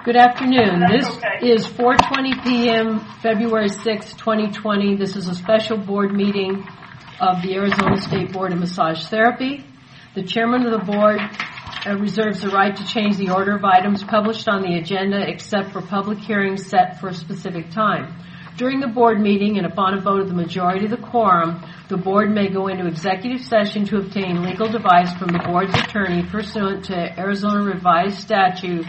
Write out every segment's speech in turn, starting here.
Good afternoon. This is 4:20 p.m., February 6, 2020. This is a special board meeting of the Arizona State Board of Massage Therapy. The chairman of the board reserves the right to change the order of items published on the agenda except for public hearings set for a specific time. During the board meeting and upon a vote of the majority of the quorum, the board may go into executive session to obtain legal advice from the board's attorney pursuant to Arizona Revised Statute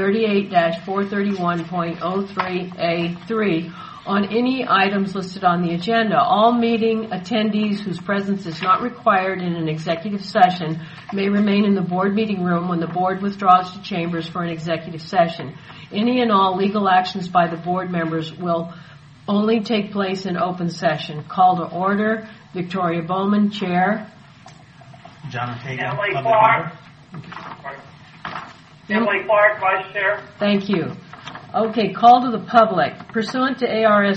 38-431.03A3 on any items listed on the agenda. All meeting attendees whose presence is not required in an executive session may remain in the board meeting room when the board withdraws to chambers for an executive session. Any and all legal actions by the board members will only take place in open session. Call to order. Victoria Bowman, Chair. John Ortega, Emily Public Clark. Member. Emily Clark, Vice Chair. Thank you. Okay, call to the public. Pursuant to ARS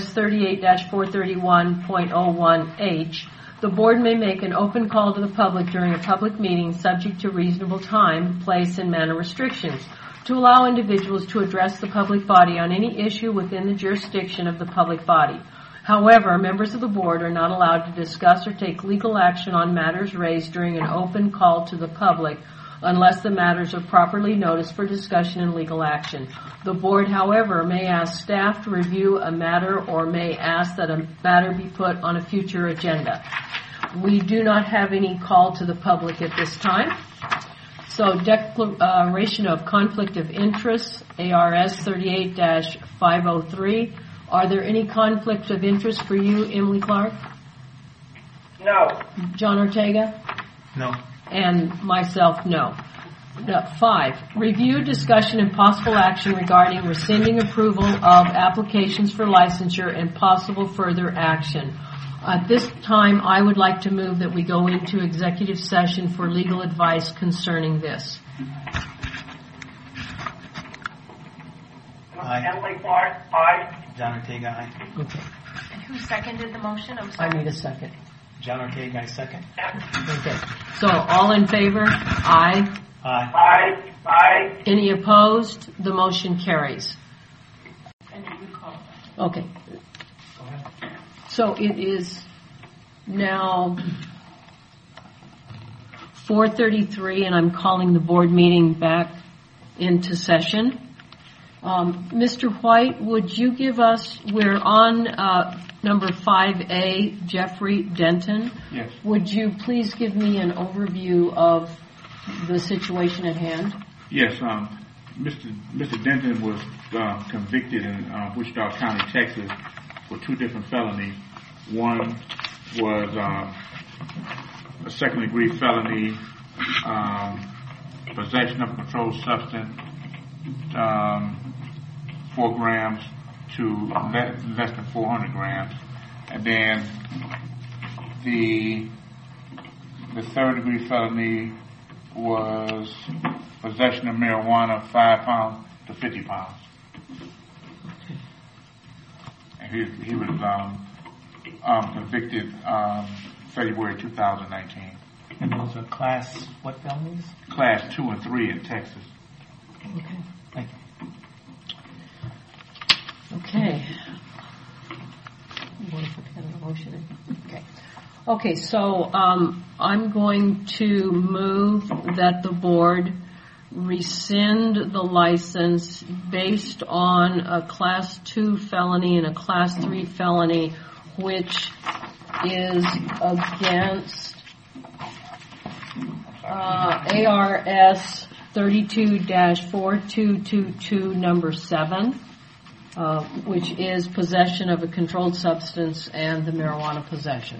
38-431.01H, the board may make an open call to the public during a public meeting subject to reasonable time, place, and manner restrictions to allow individuals to address the public body on any issue within the jurisdiction of the public body. However, members of the board are not allowed to discuss or take legal action on matters raised during an open call to the public unless the matters are properly noticed for discussion and legal action. The board, however, may ask staff to review a matter or may ask that a matter be put on a future agenda. We do not have any call to the public at this time. So, declaration of conflict of interest, ARS 38-503. Are there any conflict of interest for you, Emily Clark? No. John Ortega? No. And myself, no. 5, review, discussion, and possible action regarding rescinding approval of applications for licensure and possible further action. At this time, I would like to move that we go into executive session for legal advice concerning this. Aye. Emily Clark, aye. John Ortega, aye. Okay. And who seconded the motion? I'm I sorry. need a second. John Ortega, I second. Okay. So, all in favor? Aye. Aye. Aye. Aye. Any opposed? The motion carries. And you call. Okay. So it is now 4:33, and I'm calling the board meeting back into session. Mr. White, would you give us, we're on number 5A, Jeffrey Denton. Yes. Would you please give me an overview of the situation at hand? Yes. Mr. Denton was convicted in Wichita County, Texas, for 2 different felonies. One was a second-degree felony, possession of a controlled substance, 4 grams to less than 400 grams, and then the third-degree felony was possession of marijuana, 5 pounds to 50 pounds. And he was convicted February 2019. And those are class what felonies? Class 2 and 3 in Texas. Okay. Thank you. Okay. You want to put together a motion? Okay. Okay, so I'm going to move that the board rescind the license based on a Class 2 felony and a Class 3 felony, which is against ARS 32-4222, number 7, which is possession of a controlled substance and the marijuana possession.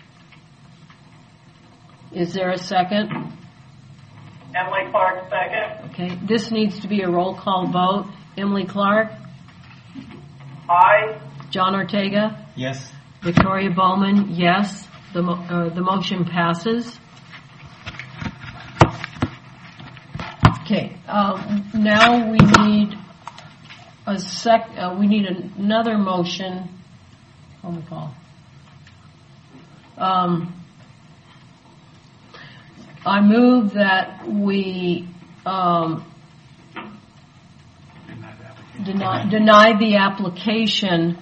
Is there a second? Emily Clark, second. Okay, this needs to be a roll call vote. Emily Clark? Aye. John Ortega? Yes. Victoria Bowman? Yes. The motion passes. Okay, now we need another motion. What do we call? I move that we deny the application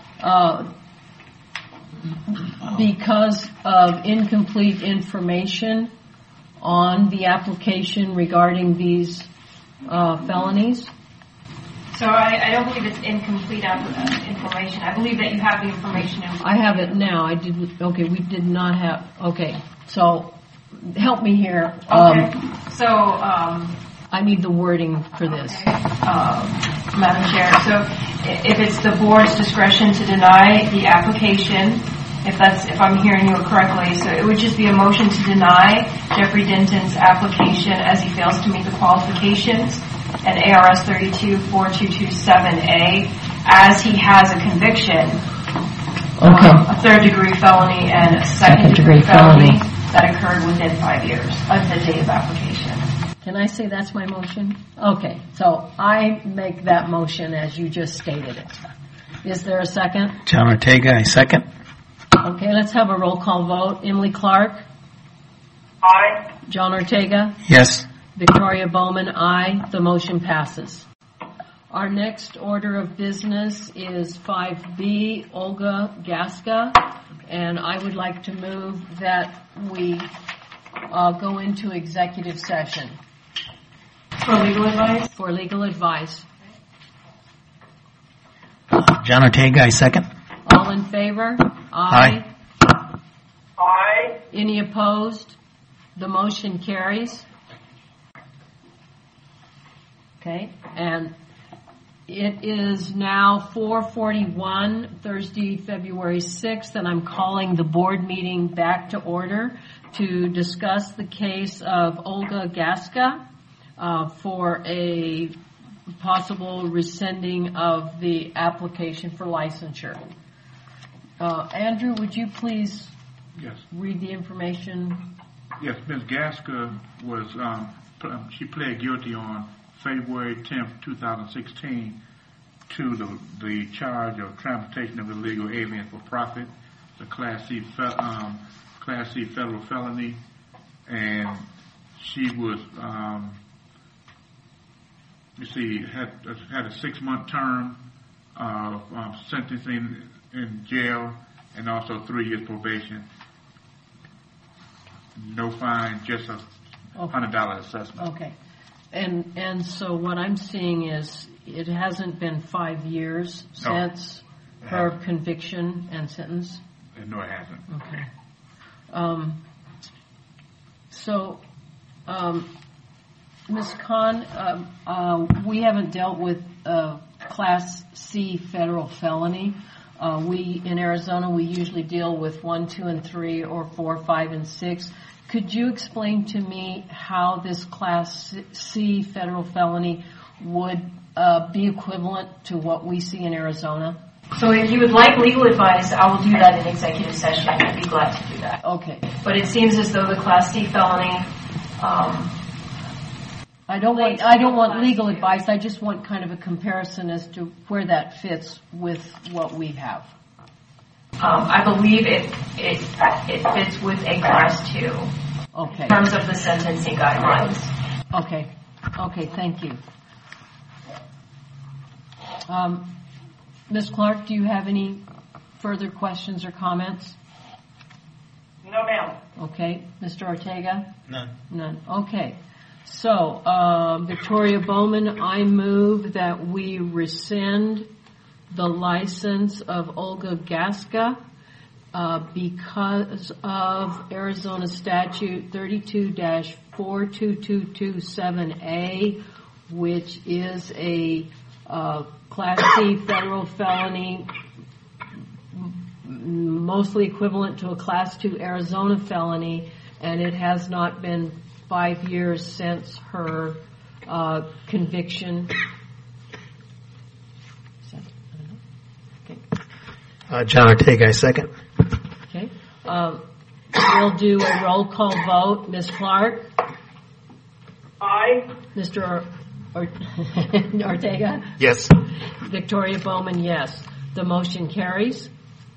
because of incomplete information on the application regarding these felonies? So I don't believe it's incomplete information. I believe that you have the information. I have it now. Okay, we did not have, okay, so help me here. Okay. So, I need the wording for this. Madam Chair, so if it's the board's discretion to deny the application, if I'm hearing you correctly, so it would just be a motion to deny Jeffrey Denton's application as he fails to meet the qualifications and ARS 324227A as he has a conviction, a third-degree felony and a second-degree felony that occurred within 5 years of the date of application. Can I say that's my motion? Okay, so I make that motion as you just stated it. Is there a second? John Ortega, I second. Okay, let's have a roll call vote. Emily Clark? Aye. John Ortega? Yes. Victoria Bowman, aye. The motion passes. Our next order of business is 5B, Olga Gaska, and I would like to move that we go into executive session. For legal advice? For legal advice. John Ortega, I second. All in favor? Aye. Aye. Any opposed? The motion carries. Okay, and it is now 4:41, Thursday, February 6th, and I'm calling the board meeting back to order to discuss the case of Olga Gaska for a possible rescinding of the application for licensure. Andrew, would you please Yes. read the information? Yes, Ms. Gaska was, she pled guilty on February 10th, 2016 to the charge of transportation of illegal aliens for profit, the Class C federal felony, and she was, had a 6-month term of sentencing in jail and also 3 years probation. No fine, just a $100 assessment. Okay. And so what I'm seeing is it hasn't been 5 years since her conviction and sentence? No, it hasn't. Okay. Ms. Khan, we haven't dealt with Class C federal felony. In Arizona, we usually deal with 1, 2, and 3, or 4, 5, and 6. Could you explain to me how this Class C federal felony would be equivalent to what we see in Arizona? So if you would like legal advice, I will do that in executive session. I'd be glad to do that. Okay. But it seems as though the Class C felony... I don't want legal advice. I just want kind of a comparison as to where that fits with what we have. I believe it fits with a Class 2 Okay. in terms of the sentencing guidelines. Okay. Okay, thank you. Ms. Clark, do you have any further questions or comments? No, ma'am. Okay. Mr. Ortega? None. None. Okay. So, Victoria Bowman, I move that we rescind the license of Olga Gaska because of Arizona Statute 32-42227A, which is a Class C federal felony, mostly equivalent to a Class 2 Arizona felony, and it has not been 5 years since her conviction. Okay. John Ortega, I second. Okay. We'll do a roll call vote. Ms. Clark? Aye. Mr. Ortega? Yes. Victoria Bowman, yes. The motion carries.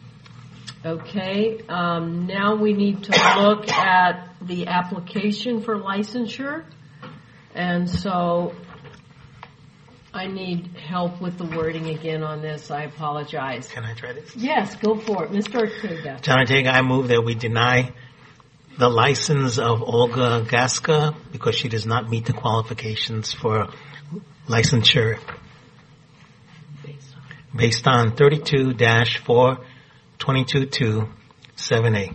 Okay. Now we need to look at the application for licensure. And so I need help with the wording again on this. I apologize. Can I try this? Yes, go for it. Mr. Ortega. John Ortega, I move that we deny the license of Olga Gaska because she does not meet the qualifications for licensure based on 32-422-7A.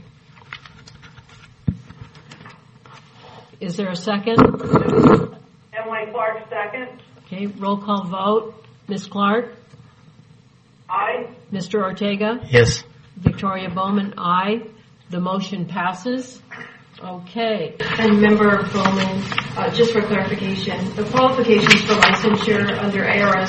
Is there a second? Emily Clark, second. Okay, roll call vote. Ms. Clark? Aye. Mr. Ortega? Yes. Victoria Bowman, aye. The motion passes. Okay. And Member Bowman, just for clarification, the qualifications for licensure under ARS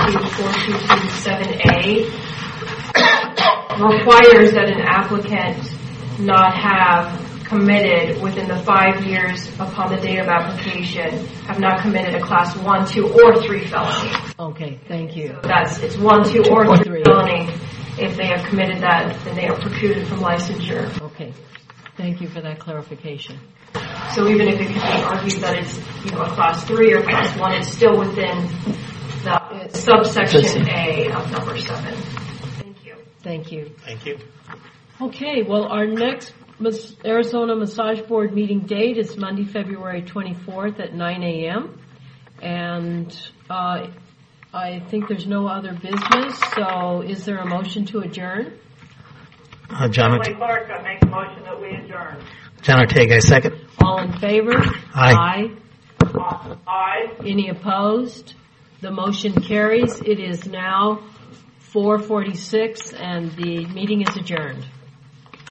32-4227A requires that an applicant not have committed within the 5 years upon the date of application, have not committed a class 1, 2, or 3 felony. Okay, thank you. So it's 1, 2, or Or 3 three. felony. If they have committed that, then they are precluded from licensure. Okay, thank you for that clarification. So even if it could be argued that it's a class 3 or class 1, it's still within the subsection A of number 7. Thank you. Thank you. Thank you. Okay, well, our next Arizona Massage Board meeting date is Monday, February 24th at 9 a.m. And I think there's no other business, so is there a motion to adjourn? John Emily Clark, I make a motion that we adjourn. Ortega, I second. All in favor? Aye. Aye. Any opposed? The motion carries. It is now 4:46 and the meeting is adjourned.